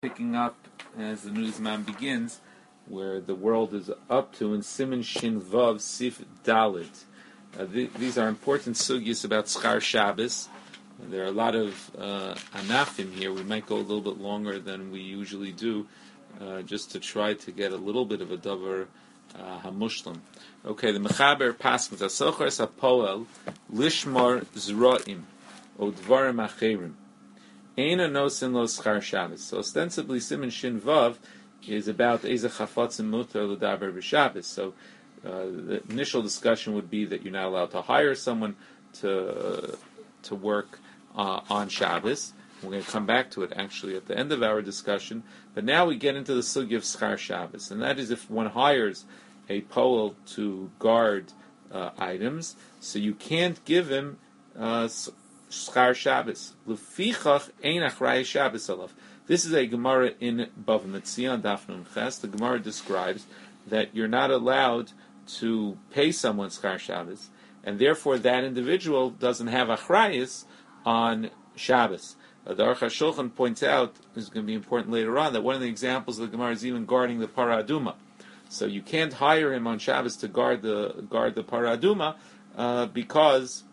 Picking up as the newsman begins, where the world is up to in Siman Shin Vav Sif Dalit. These are important sugyas about Schar Shabbos. There are a lot of anafim here. We might go a little bit longer than we usually do, just to try to get a little bit of a davar hamushlam. Okay, the Mechaber Paschal Zasocher Sapoel Lishmar Zroim Odvarim Acherim. Eina nosin lo schar Shabbos. So ostensibly, Siman Shin Vav is about Eze Chafatzim Mutar L'Daber B'Shabbos. So the initial discussion would be that you're not allowed to hire someone to work on Shabbos. We're going to come back to it actually at the end of our discussion. But now we get into the sugya of schar Shabbos, and that is if one hires a poel to guard items, so you can't give him Schar Shabbos. Lefichach ein achrayei Shabbos alav. This is a Gemara in Bava Metzia on Daf Nun Ches. The Gemara describes that you're not allowed to pay someone Schar Shabbos, and therefore that individual doesn't have achrayis on Shabbos. The Aruch HaShulchan points out, this is going to be important later on, that one of the examples of the Gemara is even guarding the Parah Aduma. So you can't hire him on Shabbos to guard the Parah Aduma because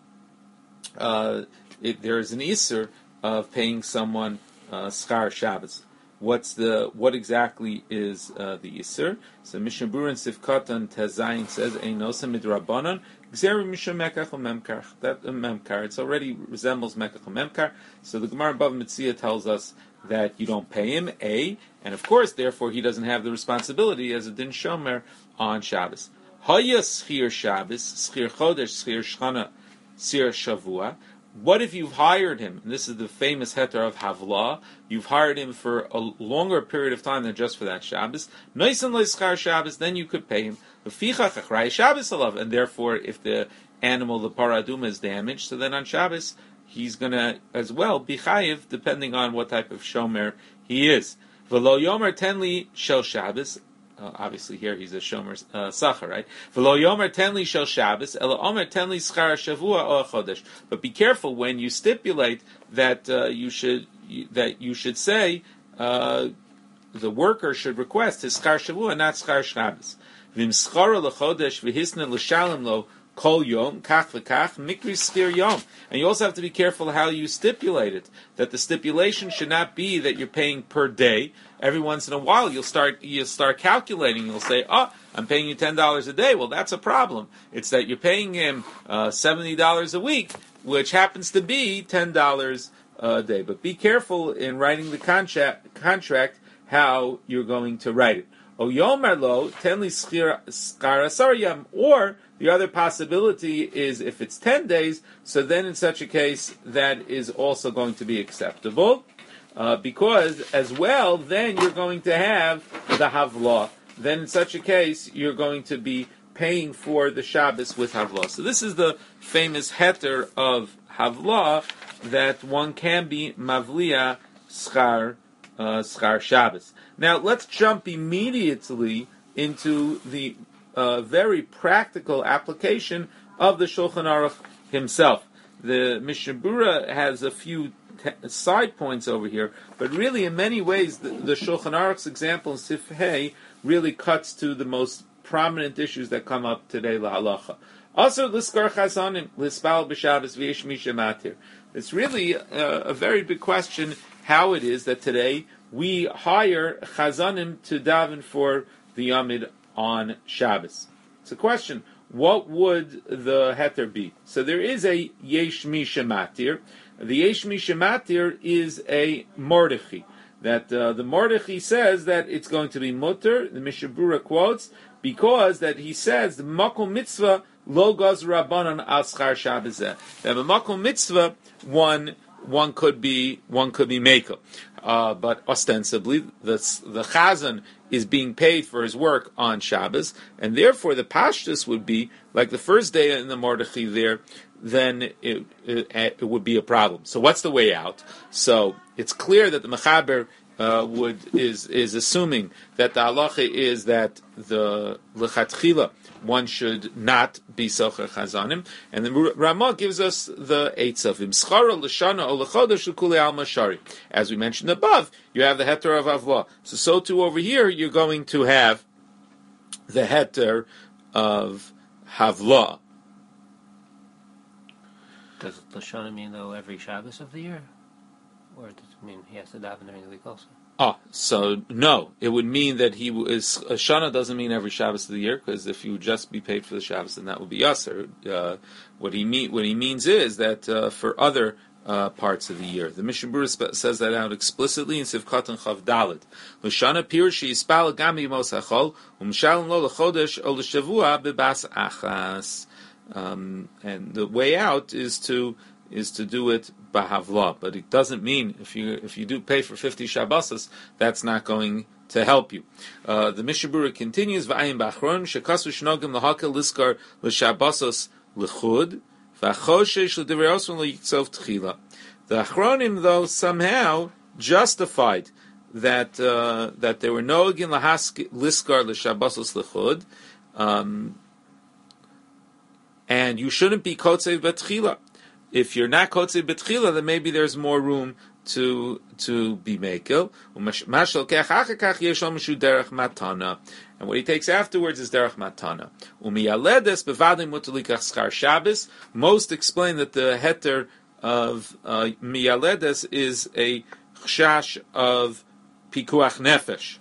there is an Isser of paying someone Schar Shabbos. What exactly is the Isser? So Mishnah Berurah Sifkatan Tezayin says Einosa midrabanan Gzeri Mishum Mekach Memkar. That Memkar, it already resembles Mekach Memkar. So the Gemara Bava Metzia tells us that you don't pay him, and of course, therefore, he doesn't have the responsibility as a din shomer on Shabbos. Haya Schir Shabbos, Schir Chodesh, Schir Shchana, Schir Shavua. What if you've hired him, and this is the famous heter of Havlah, you've hired him for a longer period of time than just for that Shabbos, Noisan Leischar Shabbos, then you could pay him, Shabbos alav, and therefore, if the animal, the Parah Aduma, is damaged, so then on Shabbos, he's going to, as well, be chayiv, depending on what type of shomer he is. V'lo yomer tenli shel Shabbos, obviously here he's a shomer sacher, right? V'lo yomer tenli shel Shabbos, ela omer tenli schar shavua o chodesh. But be careful when you stipulate that you should say the worker should request his schar shavua, not schar Shabbos. V'im schara lechodesh v'hisna l'shalim lo kol yom kach v'kach mikri schir yom. And you also have to be careful how you stipulate it. That the stipulation should not be that you're paying per day. Every once in a while, you'll start calculating. You'll say, I'm paying you $10 a day. Well, that's a problem. It's that you're paying him $70 a week, which happens to be $10 a day. But be careful in writing the contract how you're going to write it. O yomer lo tenli schar asar yom, or the other possibility is if it's 10 days, so then in such a case, that is also going to be acceptable. Because, as well, then you're going to have the Havlah. Then in such a case, you're going to be paying for the Shabbos with Havlah. So this is the famous heter of Havlah, that one can be Mavliya Schar Shabbos. Now, let's jump immediately into the very practical application of the Shulchan Aruch himself. The Mishnah Berurah has a few side points over here, but really in many ways the Shulchan Aruch's example in Sif Hey really cuts to the most prominent issues that come up today, la halacha. Also, l'skar chazanim, l'spal b'Shabbos v'yesh misha matir. It's really a very big question how it is that today we hire chazanim to daven for the Yamid on Shabbos. It's a question. What would the heter be? So there is a yesh misha matir. The yesh misha matir is a mordechai. That the mordechai says that it's going to be mutter. The Mishnah Berurah quotes because that he says the makom mitzvah lo gaz rabbanon al schar Shabbos. That the makom mitzvah one could be mekel. But ostensibly, the chazan is being paid for his work on Shabbos, and therefore the pashtus would be, like the first day in the Mordechai there, then it would be a problem. So what's the way out? So it's clear that the Mechaber is assuming that the halacha is that the lechatchila one should not be socher chazanim, and the Ramah gives us the eights of him. Schara l'shana o l'chodesh l'kulei alma shari. As we mentioned above, you have the heter of avla. So too over here, you're going to have the heter of havla. Does l'shana mean though every Shabbos of the year, or does it mean he has to daven during the week also? So no, it would mean that he is Shana doesn't mean every Shabbos of the year, because if you would just be paid for the Shabbos, then that would be Yasser. What he means is that for other parts of the year, the Mishnah Berurah says that out explicitly in Sivkat and Chav Dalet. L'Shana pirushi yispal gami mos hachol umshalom lo lechodesh o l'shavua bebas achas. And the way out is to do it bahavla, but it doesn't mean if you do pay for 50 Shabbos, that's not going to help you. The Mishnah Berurah continues, V'ayim b'achron shekasu shnogim l'hakel liskar l'Shabbosos l'chud v'achoshesh l'divrei osron l'yitzov tchila. The Achronim, though, somehow justified that they were nogin liskar l'Shabbosos l'chud, and you shouldn't be kotzei b'tchila. If you're not kotzei b'tchila, then maybe there's more room to be mekel. And what he takes afterwards is derech matana. Most explain that the heter of miyaledes is a chashash of pikuach nefesh.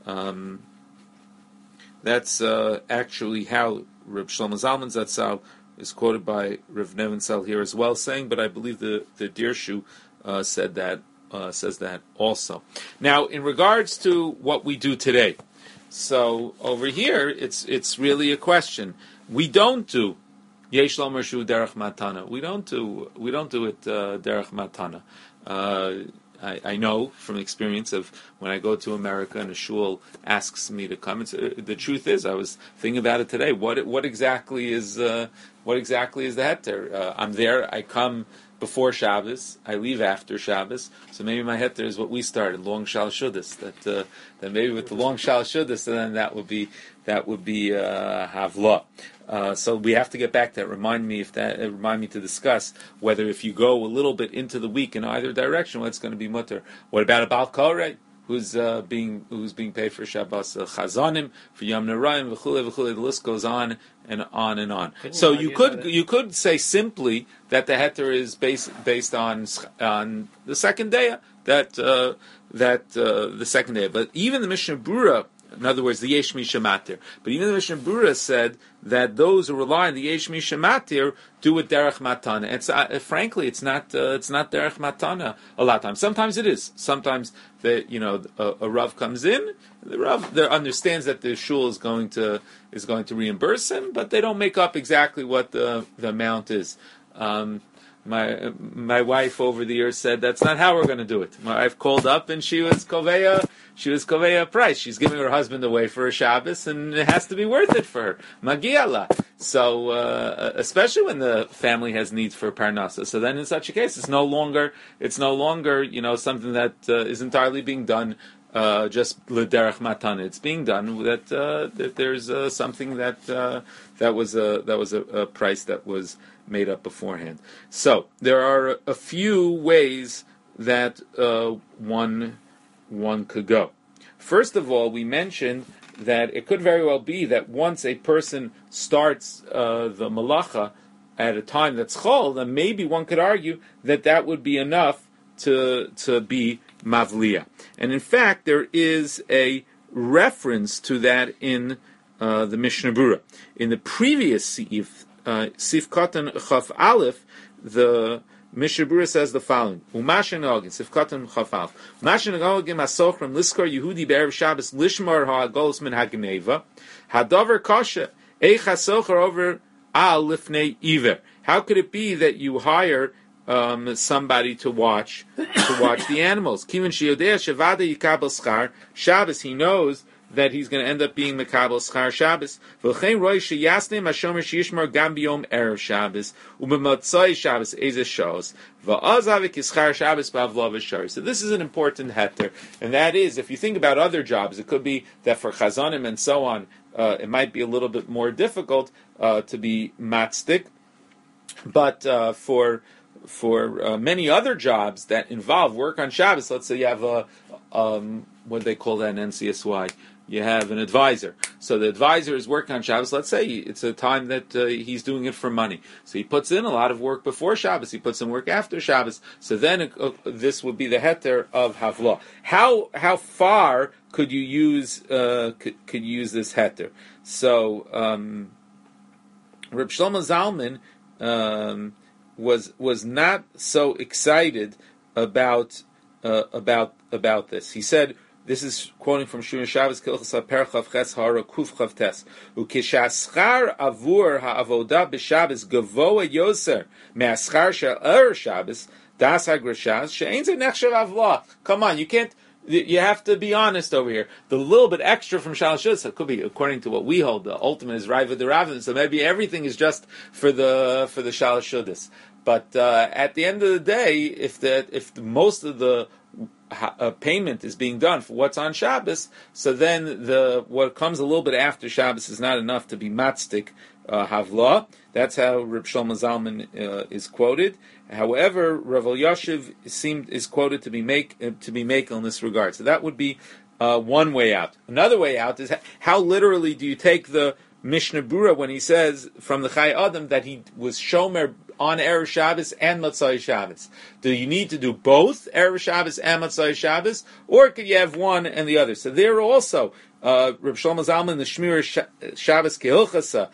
That's actually how Reb Shlomo Zalman Zatzal is quoted by Rav Nevinsel here as well, saying, but I believe the Dirshu says that also. Now, in regards to what we do today, so over here, it's really a question. We don't do Yesh Lo Mershu Derech Matana. We don't do it Derech Matana. I know from experience of when I go to America and a shul asks me to come. The truth is, I was thinking about it today. What exactly is the heter? I'm there. I come before Shabbos. I leave after Shabbos. So maybe my heter is what we started, long shal shudas. That maybe with the long shal shudas, then that would be havla. So we have to get back to that. Remind me to discuss whether if you go a little bit into the week in either direction, what's going to be mutter. What about a Baal Koreh who's being paid for Shabbos, Chazanim for Yom Narayim, v'chule. The list goes on and on and on. So you could say simply that the heter is based on the second day, the second day. But even the Mishnah Berurah, in other words, the Yesh Misha Matir. But even the Mishnah Berurah said that those who rely on the Yesh Misha Matir do it derech matana. It's frankly, it's not derech matana a lot of times. Sometimes it is. Sometimes a Rav comes in. The Rav there understands that the shul is going to reimburse him, but they don't make up exactly what the amount is. My wife over the years said that's not how we're going to do it. My wife called up and she was koveya a price. She's giving her husband away for a Shabbos, and it has to be worth it for her. Magiala. So especially when the family has needs for parnasa. So then in such a case, it's no longer something that is entirely being done just l'derech matana. It's being done that there's something that was a price that was made up beforehand. So there are a few ways that one could go. First of all, we mentioned that it could very well be that once a person starts the malacha at a time that's chol, then maybe one could argue that would be enough to be mavliya. And in fact, there is a reference to that in the Mishnah Berurah. In the previous Sif Katan Chaf Aleph, the Mishnah Berurah says the following: Umashen Ogin Sif Katan Chaf Aleph. Umashen Ogin Masochram Liskar Yehudi Be'erev Shabbos Lishmar HaGolos Min HaGneva Hadavar Kasha Eich HaSocher Over Al Lifnei Iver. How could it be that you hire somebody to watch the animals? Kivin Sheyodea Shavada Yikabel Schar Shabbos. He knows that he's going to end up being Mekabel Schar Shabbos. V'chein roi sheyasnim hashomer sheyishmar gam biyom erev Shabbos u'b'motzai Shabbos ezes shos v'azavik ischar Shabbos b'avlo v'shari. So this is an important heter, and that is, if you think about other jobs, it could be that for chazanim and so on, it might be a little bit more difficult to be matzdik, but for many other jobs that involve work on Shabbos, let's say you have a what do they call that in NCSY? You have an advisor. So the advisor is working on Shabbos. Let's say it's a time that he's doing it for money. So he puts in a lot of work before Shabbos. He puts in work after Shabbos. So then this would be the heter of Havlah. How far could you use could you use this heter? So Reb Shlomo Zalman was not so excited about this. He said, this is quoting from Shulchan Shabbos Kilchas HaPerchav Ches Hara Kuf Chav Tes. Ukishaschar avur ha'avoda b'Shabbos gavoa yoser me'aschar she'er Shabbos das hagrashas she'ein ze nechsher avla. Come on, you have to be honest over here. The little bit extra from Shalosh Shudas could be, according to what we hold, the ultimate is Raiva de Ravin. So maybe everything is just for the Shalosh Shudas. But at the end of the day, if most of the payment is being done for what's on Shabbos, so then what comes a little bit after Shabbos is not enough to be matzdik havla. That's how Reb Shlomo Zalman is quoted. However, Rav Elyashiv is quoted to be makel in this regard. So that would be one way out. Another way out is how literally do you take the Mishnah Berurah when he says from the Chai Adam that he was shomer on Erev Shabbos and Matzai Shabbos? Do you need to do both Erev Shabbos and Matzai Shabbos, or could you have one and the other? So there also, Reb Shlomo Zalman, the Shmir Shabbos Kehilchasa,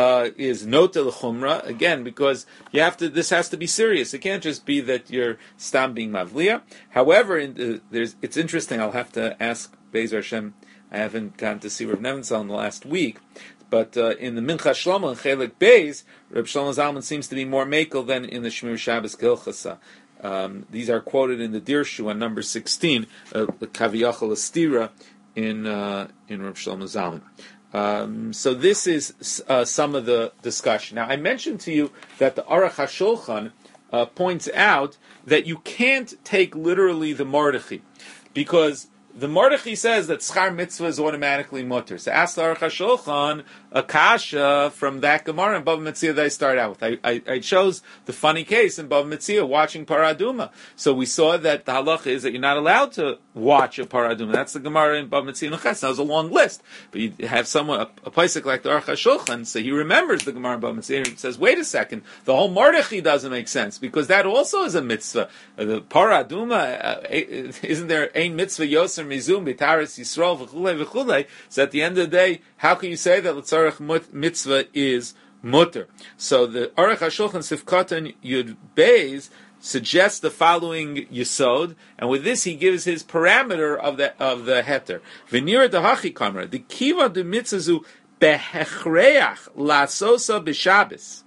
is nota l'chumra, again, because this has to be serious. It can't just be that you're stam being mavliya. However, it's interesting, I'll have to ask Bezer Hashem, I haven't gotten to see Reb Nebenzahl in the last week, but in the Mincha Shlomo and Chelik Beis, Reb Shlomo Zalman seems to be more makel than in the Shmir Shabbos Kehilchasa. These are quoted in the Dirshu on number 16, the Kaviyachal Astira in Reb Shlomo Zalman. So this is some of the discussion. Now, I mentioned to you that the Aruch HaShulchan points out that you can't take literally the Mordechai, because the Mordechai says that schar mitzvah is automatically mutter. So ask the Aruch HaShulchan a kasha from that Gemara in Bava Metzia that I started out with. I chose the funny case in Bava Metzia watching Paraduma. So we saw that the halacha is that you're not allowed to watch a Paraduma. That's the Gemara in Bava Metzia Neches. That was a long list. But you have someone, a paisik like the Aruch HaShulchan, so he remembers the Gemara in Bava Metzia and he says, wait a second, the whole Mordechai doesn't make sense, because that also is a mitzvah. The Paraduma, isn't there ein mitzvah yoser mizum b'taras Yisrael v'chulei v'chulei? So at the end of the day, how can you say that L'tzarech mitzvah is mutter? So the Aruch HaShulchan Sifkatan Yud Beis suggests the following yesod, and with this he gives his parameter of the heter. V'nira dehachi kamra, the kiva de mitzazu behechreach lasosa b'Shabbos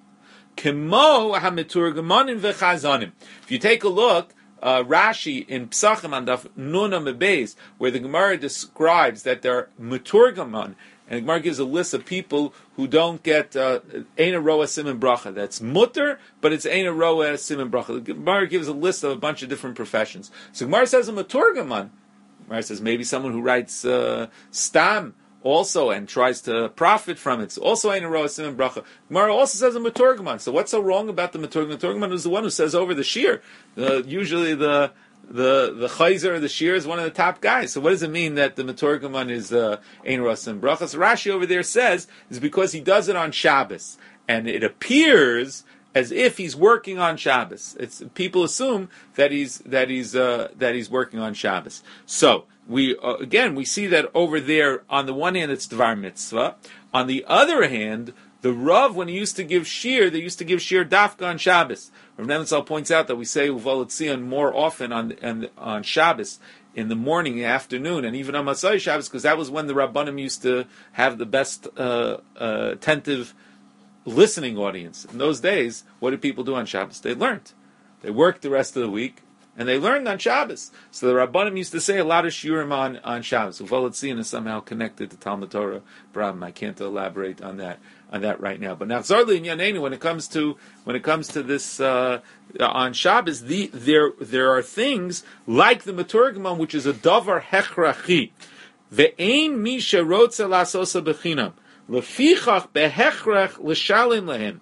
kemo hamiturgamanim v'chazanim. If you take a look, Rashi in Psachim on Daf Nun Amud Beis, where the Gemara describes that they're muturgaman, and the Gemara gives a list of people who don't get Eina Roa Siman Bracha. That's mutter, but it's Eina Roa Siman Bracha. The Gemara gives a list of a bunch of different professions. So Gemara says a muturgaman. Gemara says maybe someone who writes stam also and tries to profit from it. So also Eina Roa Siman Bracha. Gemara also says a muturgaman. So what's so wrong about the muturgaman? The muturgaman is the one who says over the shir. Usually the chayzer of the shir is one of the top guys. So what does it mean that the Meturgaman is Ein Ros and Brachas? So Rashi over there says is because he does it on Shabbos, and it appears as if he's working on Shabbos. People assume that he's working on Shabbos. So we see that over there. On the one hand, it's Dvar Mitzvah. On the other hand, the Rav, when he used to give shir, they used to give shir dafka on Shabbos. Rav Nebenzahl points out that we say Uval Tzion more often on Shabbos, in the morning, the afternoon, and even on Matzai Shabbos, because that was when the Rabbanim used to have the best attentive listening audience. In those days, what did people do on Shabbos? They learned. They worked the rest of the week, And they learned on Shabbos. So the Rabbanim used to say a lot of shiurim on Shabbos. Uvalatzin is somehow connected to Talmud Torah problem. I can't elaborate on that right now. But now, Zarli and Yanenu, when it comes to this on Shabbos, there are things like the Maturgamon, which is a davar hechrachi. Ve'ein misha rotza lasosa bechinam lefichach behechrach l'shalim lehem.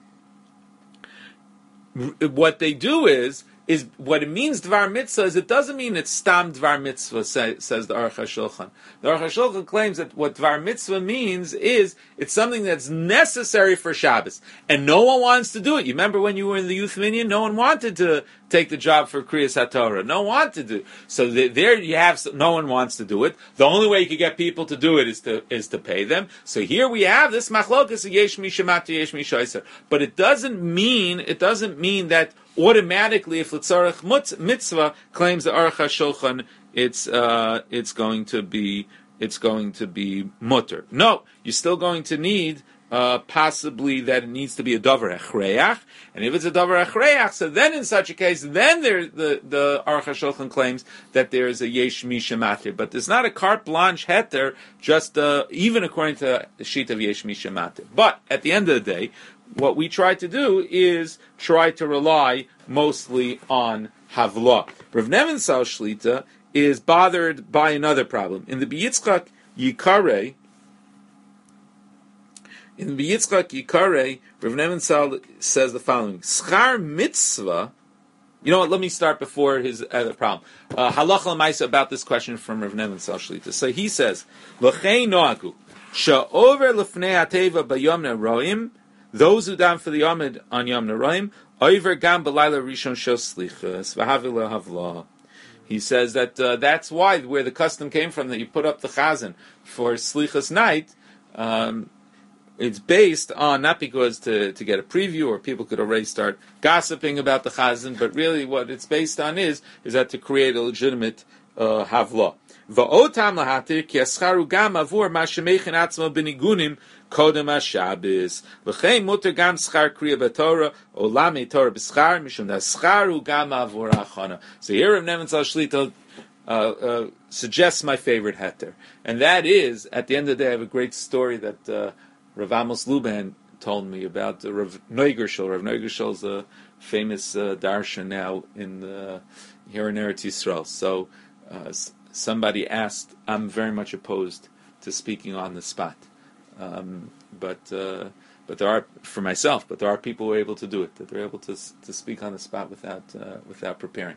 What they do is what it means dvar mitzvah is it doesn't mean it's stam dvar mitzvah, says the Aruch HaShulchan. The Aruch HaShulchan claims that what dvar mitzvah means is it's something that's necessary for Shabbos, and no one wants to do it. You remember when you were in the youth minyan, no one wanted to take the job for Kriyas HaTorah. No one wanted to. So there you have, no one wants to do it. The only way you can get people to do it is to pay them. So here we have this machlokas yesh mi shemat yesh mi shoyser. But it doesn't mean that automatically, if L'tzarech mitzvah claims the Aruch HaShulchan, it's going to be mutter. No, you're still going to need possibly that it needs to be a davar echreach, and if it's a davar echreach, so then in such a case, then the Aruch HaShulchan claims that there is a yesh mi shematir, but there's not a carte blanche heter, just even according to the sheet of yesh mi shematir. But at the end of the day, what we try to do is try to rely mostly on Havla. Rav Nebenzahl Shlita is bothered by another problem. In the B'Yitzchak Yikarei, Rav Nebenzahl says the following: Schar mitzvah. You know what? Let me start before his other problem. Halacha l'maisa about this question from Rav Nebenzahl Shlita. So he says, L'chei noagu sha'over l'fnei hateva b'yom neroim. Those who daven for the Yomid on Yom Naraim, Oiver Gam B'Layla Rishon Shel Slichas V'Havila Havla. He says that that's why, where the custom came from, that you put up the Chazan for Slichas night. It's based on, not because to get a preview or people could already start gossiping about the Chazan, but really what it's based on is that to create a legitimate Havla. V'otam lahatir ki ascharu gam avur ma shemeichen atzmo benigunim kodem haShabbos. V'chein muter gam schar kriya b'Torah olamei Torah b'schar mishum da scharu gam avur achana. So here Rav Nebenzahl Shlita suggests my favorite heter, and that is, at the end of the day, I have a great story that Rav Amos Luban told me about Rav Neugershel. Rav Neugershel is a famous darshan now here in Eretz Yisrael. So somebody asked, I'm very much opposed to speaking on the spot, but there are, for myself, but there are people who are able to do it, that they're able to speak on the spot without preparing.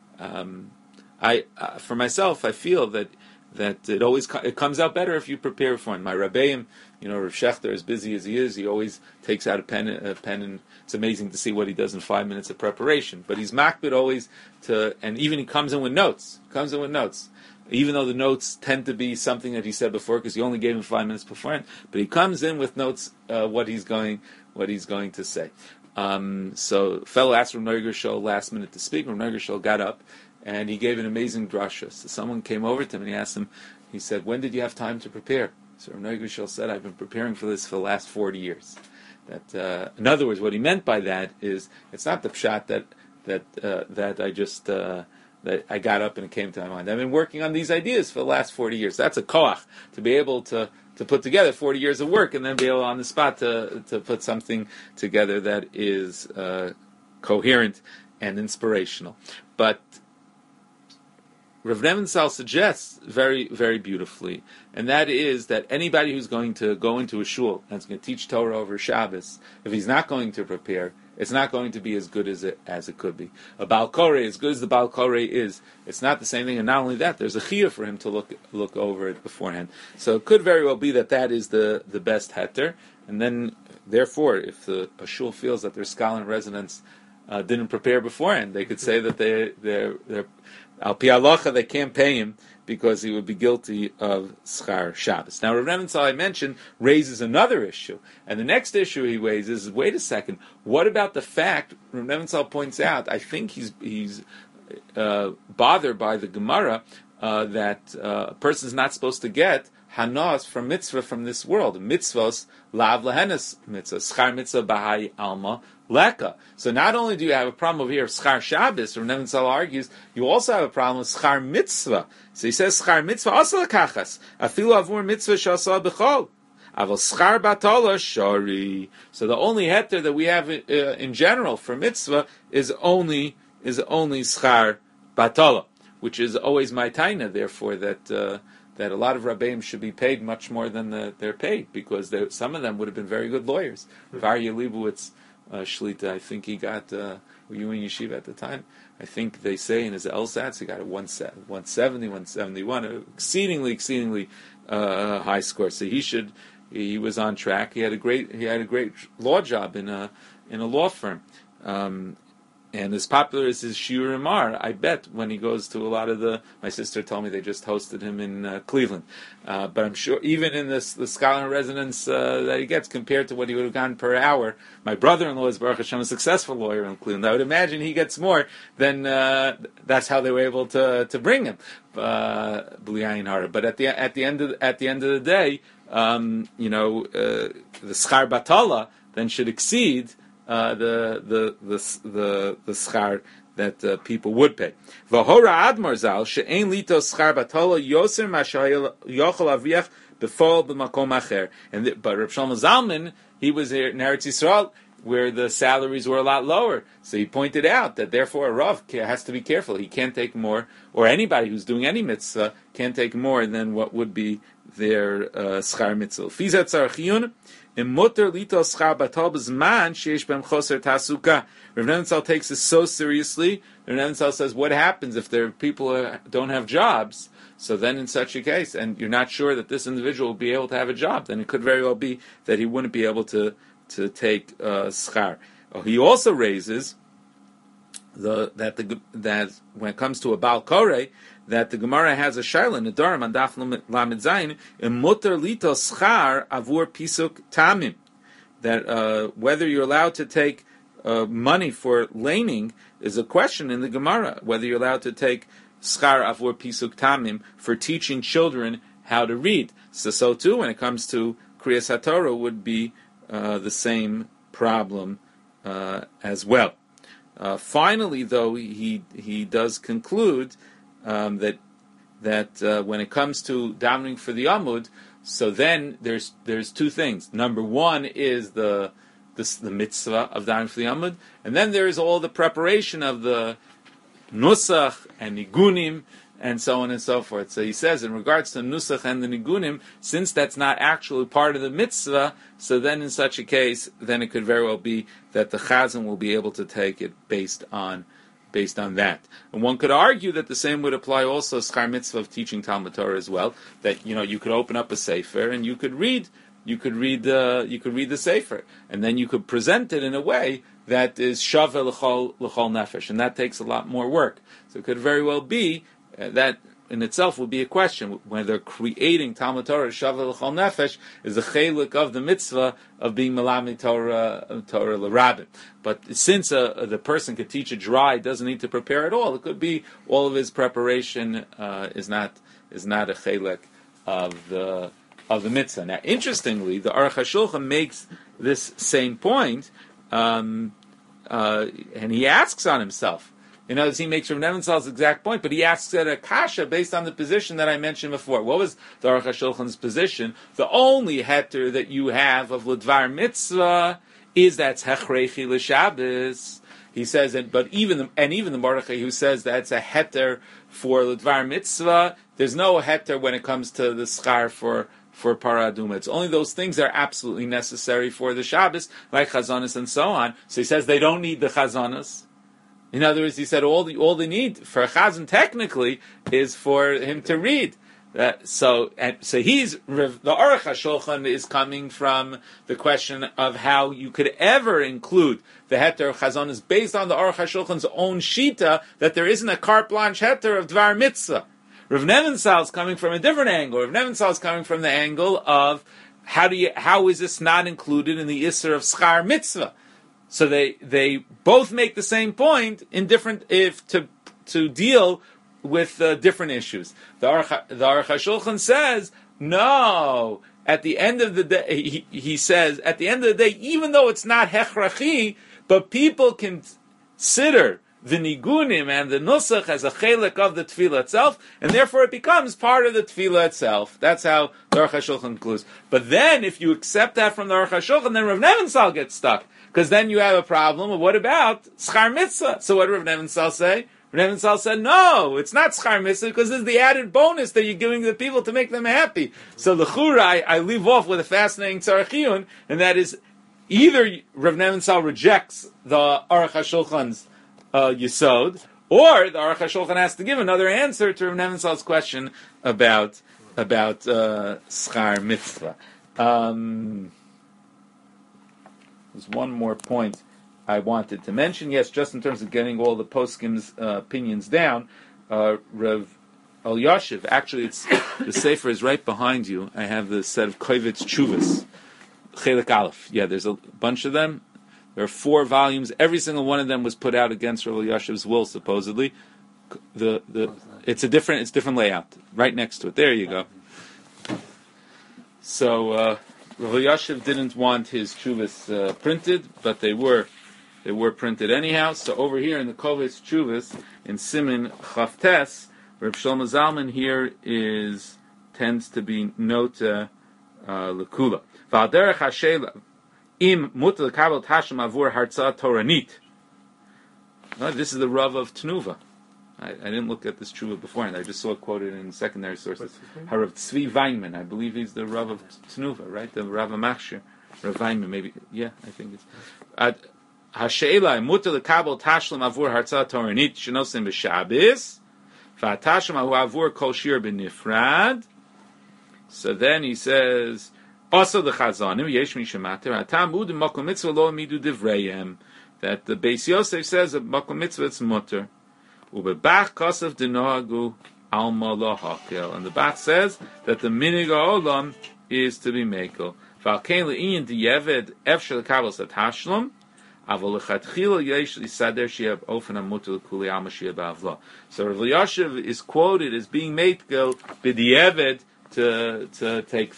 For myself, I feel that it comes out better if you prepare for it. My Rabbeim, Rav Shechter, as busy as he is, he always takes out a pen, and it's amazing to see what he does in 5 minutes of preparation. But he's makbid always and even he comes in with notes. Even though the notes tend to be something that he said before, because he only gave him 5 minutes beforehand, but he comes in with notes what he's going to say. So, a fellow asked Rav Neugershel last minute to speak. Rav Neugershel got up and he gave an amazing drasha. So someone came over to him and he asked him, he said, "When did you have time to prepare?" So Rav Neugershel said, "I've been preparing for this for the last 40 years." That, in other words, what he meant by that is, it's not the pshat that I just that I got up and it came to my mind. I've been working on these ideas for the last 40 years. That's a koach, to be able to put together 40 years of work and then be able on the spot to put something together that is coherent and inspirational. But Rav Nebenzahl suggests very, very beautifully, and that is that anybody who's going to go into a shul and is going to teach Torah over Shabbos, if he's not going to prepare, it's not going to be as good as it could be. A Baal Koreh, as good as the Baal Koreh is, it's not the same thing. And not only that, there's a chiyuv for him to look over it beforehand. So it could very well be that is the best heter. And then, therefore, if a shul feels that their scholar in residence didn't prepare beforehand, they could say that they're al pi halacha, they can't pay him because he would be guilty of schar Shabbos. Now, Rav Nebenzahl, I mentioned, raises another issue. And the next issue he raises is, wait a second, what about the fact, Rav Nebenzahl points out, I think he's bothered by the Gemara, that a person's not supposed to get hanas from mitzvah from this world. Mitzvahs, lav lehenes mitzvah. Schar mitzvah bahai alma, leka. So not only do you have a problem over here of schar Shabbos, Rav Neven Zal argues, you also have a problem with schar mitzvah. So he says schar mitzvah also lekachas. Afilu avur mitzvah shasa b'chol. Aval schar batala shari. So the only heter that we have in general for mitzvah is only schar batala, which is always my taina. Therefore, that a lot of rabbeim should be paid much more than they're paid, because some of them would have been very good lawyers. Varya Leibowitz Shlita, I think he got. Were you in yeshiva at the time? I think they say in his LSATs he got a 170, 171, exceedingly high score. So he was on track. He had a great law job in a law firm. And as popular as his shiurim are, I bet when he goes to a lot of my sister told me they just hosted him in Cleveland. But I'm sure even in the scholar in residence that he gets, compared to what he would have gotten per hour, my brother-in-law is Baruch Hashem, a successful lawyer in Cleveland. I would imagine he gets more than that's how they were able to bring him. B'li'ayin hara. But at the end of the day, the schar batala then should exceed the schar that people would pay. V'hora admor zal she'ein lito schar batala yoser mashayel yochel aviach befol b'makom acher. But Reb Shlomo Zalman, he was here in Eretz Yisrael, where the salaries were a lot lower. So he pointed out that therefore a Rav has to be careful. He can't take more, or anybody who's doing any mitzvah can't take more than what would be their schar mitzvah. Fizat tzarchiyun. Mutter lito schar batal b'zman sheish b'hem choser tasuka. Rav Neven Zal takes this so seriously. Rav Neven Zal says, what happens if there are people who don't have jobs? So then in such a case, and you're not sure that this individual will be able to have a job, then it could very well be that he wouldn't be able to take schar. He also raises that when it comes to a Baal Koreh, that the Gemara has a shaila in the Nedarim on Daf Lamed Zayin, mutter lito schar avur pisuk tamim, that whether you're allowed to take money for laning is a question in the Gemara, whether you're allowed to take schar avur pisuk tamim for teaching children how to read. So too, when it comes to Kriyas HaTorah, would be the same problem as well. Finally, though, he does conclude that when it comes to davening for the Amud, so then there's two things. Number one is the mitzvah of davening for the Amud, and then there is all the preparation of the nusach and nigunim and so on and so forth. So he says, in regards to nusach and the nigunim, since that's not actually part of the mitzvah, so then in such a case, then it could very well be that the chazan will be able to take it based on that. And one could argue that the same would apply also schar mitzvah of teaching Talmud Torah as well. That you could open up a sefer and you could read the sefer, and then you could present it in a way that is shaveh l'chol nefesh, and that takes a lot more work. So it could very well be that in itself would be a question whether creating Talmud Torah shaveh l'chol nefesh is a chelik of the mitzvah of being Melami Torah l'rabim. But since the person could teach it dry, doesn't need to prepare at all. It could be all of his preparation is not a chelik of the mitzvah. Now, interestingly, the Aruch HaShulchan makes this same point, and he asks on himself. In other words, he makes Rav Neven Zal's exact point, but he asks at a kasha based on the position that I mentioned before. What was the Aruch HaShulchan's position? The only heter that you have of L'dvar Mitzvah is that's Hechrechi L'Shabbos. He says, but even the Mordechai who says that's a heter for L'dvar Mitzvah, there's no heter when it comes to the schar for Paraduma. It's only those things that are absolutely necessary for the Shabbos, like Chazanas and so on. So he says they don't need the Chazanas. In other words, he said all they need for a chazan technically is for him to read. So he's the Aruch HaShulchan is coming from the question of how you could ever include the heter of chazanas based on the Aruch HaShulchan's own shita that there isn't a carte blanche heter of dvar mitzvah. Rav Neven Zal is coming from a different angle. Rav Neven Zal is coming from the angle of how is this not included in the isser of schar mitzvah? So they both make the same point in different to deal with different issues. The Aruch HaShulchan says no. At the end of the day, he says at the end of the day, even though it's not hechrachi, but people consider the nigunim and the nusach as a chelik of the tefillah itself, and therefore it becomes part of the tefillah itself. That's how the Aruch HaShulchan concludes. But then, if you accept that from the Aruch HaShulchan, then Rav Nebenzahl gets stuck, because then you have a problem of what about schar mitzvah? So what did Rav Nebenzahl say? Rav Nebenzahl said, no, it's not schar mitzvah, because it's the added bonus that you're giving the people to make them happy. So l'chura, I leave off with a fascinating tzarech iyun, and that is, either Rav Nebenzahl rejects the Aruch HaShulchan's Yesod, or the Aruch HaShulchan has to give another answer to Rav Nebenzahl's question about schar mitzvah. There's one more point I wanted to mention. Yes, just in terms of getting all the poskim's opinions down, Rav Elyashiv, actually it's the sefer is right behind you. I have the set of Kovetz Tshuvas, Chelik Aleph. Yeah, there's a bunch of them. There are 4 volumes. Every single one of them was put out against Rav Elyashiv's will, supposedly. It's different layout. Right next to it. There you go. So Rav Elyashiv didn't want his Tshuvas printed, but they were printed anyhow. So over here in the Kovetz Tshuvas, in Siman Chavtes, Reb Shlomo Zalman here tends to be Nota Lekula. V'alderech hashela im mutar l'kabel tashlum avur hartzah toranit. This is the Rav of Tnuva. I didn't look at this tshuva beforehand. I just saw it quoted in secondary sources. Harav Tzvi Weinman. I believe he's the Rav of Tnuva, right? The Rav Machshir. Rav Weinman, maybe. Yeah, I think it's. Hasheila mutar l'kabel tashlum avur hartzah toranit shenosim b'shabis v'atashlum avur kol shir b'nifrad. So then he says, also the Chazanim, Yesh Mishamater, Atam Udim Makom Mitzvah Lo Midu Divrayim, that the Beis Yosef says that Makom Mitzvah it's mutter. Ubebach Kosav Dinohagu Alma Lo Hakel. And the Bach says that the Minig Olam is to be Mekel. Valkein Le'in Diyeved Efshel Kabel Satashlum, Aval Lechatchila Yesh Lisader Shiab Ofen HaMutter L'Kuli Alma Shiab Avla. So Rav Elyashiv is quoted as being Mekel B'Diyeved, to take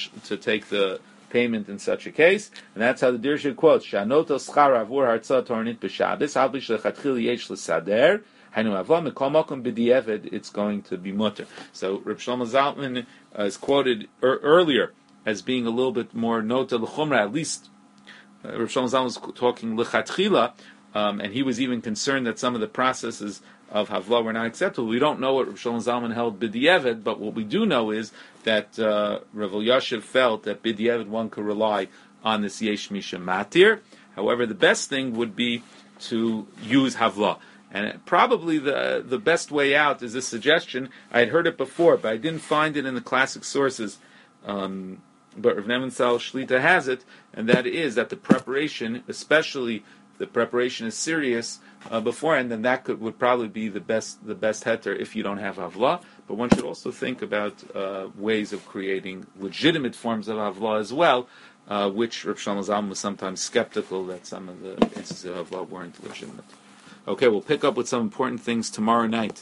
the payment in such a case, and that's how the Dirshu quotes: "Shanoto schar avur hartzah tornit b'Shabbos, al b'shlechatchil yesh l'sader, hainu avla mikol makom b'di'eved, it's going to be mutter." So Reb Shlomo Zalman is quoted earlier as being a little bit more nota l'chumra. At least Reb Shlomo Zalman was talking l'chatchila, and he was even concerned that some of the processes of Havla were not acceptable. We don't know what Rav Shlomo Zalman held B'di'eved, but what we do know is that Rav Elyashiv felt that B'di'eved one could rely on this Yesh Misha Matir. However, the best thing would be to use Havla. And probably the best way out is this suggestion. I had heard it before, but I didn't find it in the classic sources. But Rav Nebenzahl Shlita has it, and that is that the preparation, especially the preparation is serious beforehand, then that would probably be the best heter if you don't have Havla. But one should also think about ways of creating legitimate forms of Havla as well, which Reb Shlomo Zalman was sometimes skeptical that some of the instances of Havla weren't legitimate. Okay, we'll pick up with some important things tomorrow night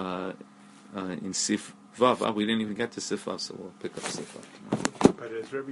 in Sif Vav. We didn't even get to Sif Vav, so we'll pick up Sif Vav tomorrow.